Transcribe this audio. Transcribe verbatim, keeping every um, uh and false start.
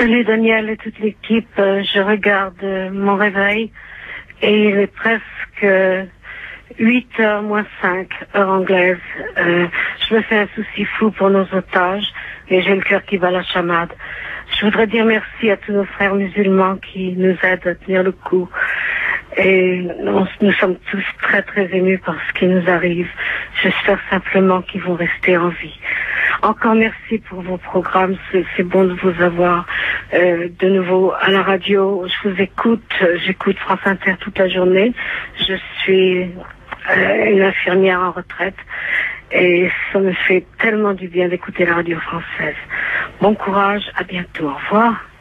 Salut Daniel et toute l'équipe. Euh, je regarde euh, mon réveil et il est presque euh, huit heures moins cinq, heure anglaise. Euh, je me fais un souci fou pour nos otages et j'ai le cœur qui bat la chamade. Je voudrais dire merci à tous nos frères musulmans qui nous aident à tenir le coup. Et nous, nous sommes tous très très émus par ce qui nous arrive. J'espère simplement qu'ils vont rester en vie. Encore merci pour vos programmes. C'est, c'est bon de vous avoir euh, de nouveau à la radio. Je vous écoute. J'écoute France Inter toute la journée. Je suis euh, une infirmière en retraite. Et ça me fait tellement du bien d'écouter la radio française. Bon courage. À bientôt. Au revoir.